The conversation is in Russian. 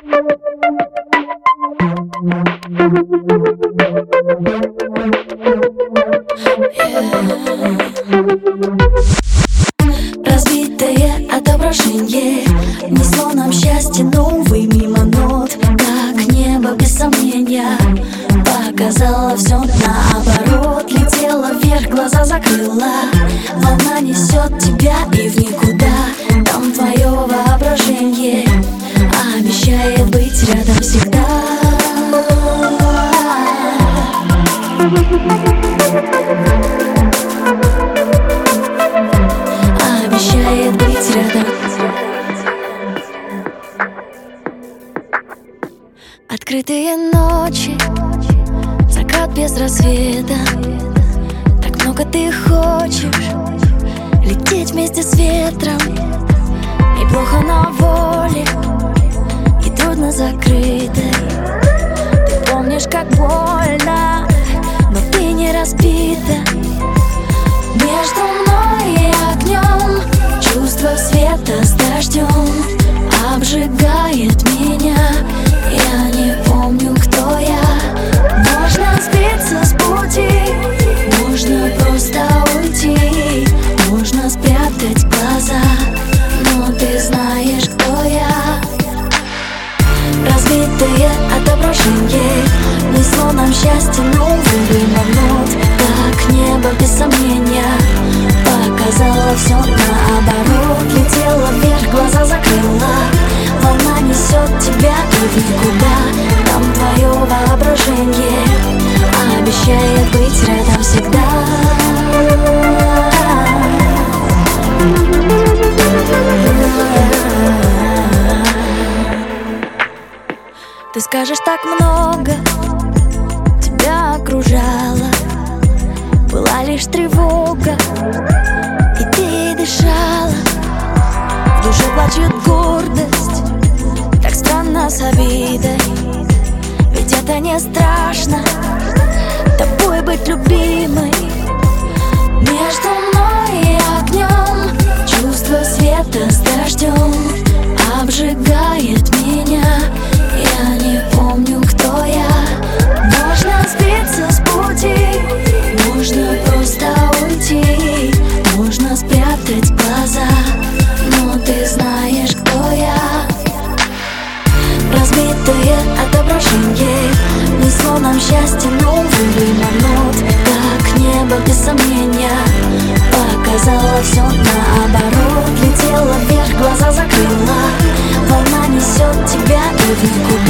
Разбитое отображение несло нам счастье новый мимо нот, как небо без сомнения показало все наоборот. Летела вверх, глаза закрыла, волна несет тебя и в никуда. Там твое воображение обещает быть рядом всегда. Обещает быть рядом. Открытые ночи, закат без рассвета. Так много ты хочешь лететь вместе с ветром. И плохо на воле, и трудно закрытой. Ты помнишь, как больно, но ты не разбита. Между мной и огнем чувство света с дождем обжигает меня. Я не помню, кто я. Можно сбиться с пути, можно просто уйти, можно спрятать глаза, но ты знаешь, кто я. Разбитое отображение несло нам счастье новый нот, как небо без сомнения показало все наоборот. Летела вверх, глаза закрыла, волна несет тебя и в никуда. Там твое воображение обещает быть рядом всегда. Ты скажешь, так много тебя окружало, была лишь тревога, и ты ей дышала. В душе плачет гордость, так странно с обидой. Ведь это не страшно, тобой быть любимой. Между мной и огнем чувство света с дождем обжигает меня. Я не помню, кто я. Можно сбиться с пути, можно просто уйти, можно спрятать глаза, но ты знаешь, кто я. Разбитое отображение несло нам счастье новый нот, как небо без сомнения показало все наоборот. Летела вверх, глаза закрыла, волна несет тебя и в никуда.